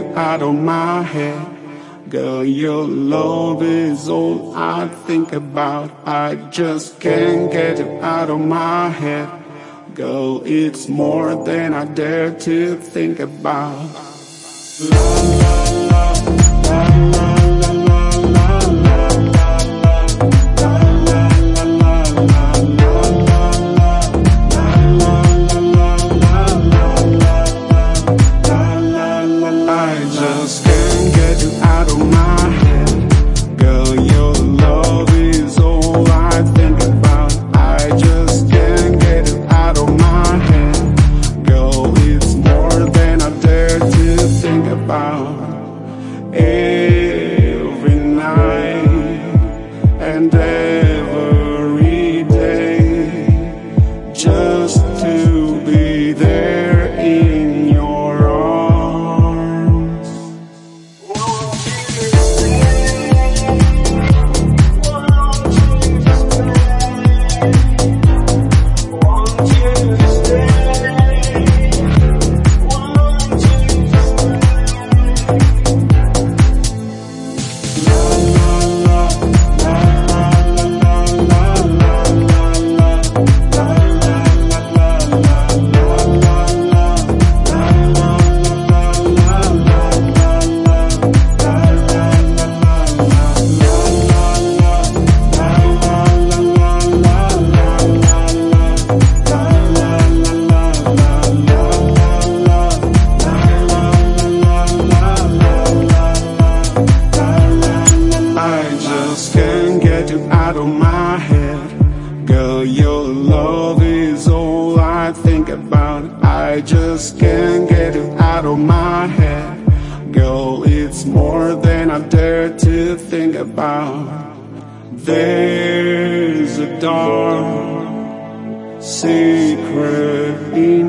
you out of my head. Girl, your love is all I think about. I just can't get you out of my head. Girl, it's more than I dare to think about. La la la, la la la la la la. I just can't get you out of my head. Girl, your love is all I think about. I just can't get you out of my head. Girl, it's more than I dare to think about. Every night and every day, just to be there in your arms. Out of my head. Girl, your love is all I think about. I just can't get it out of my head. Girl, it's more than I dare to think about. There's a dark secret in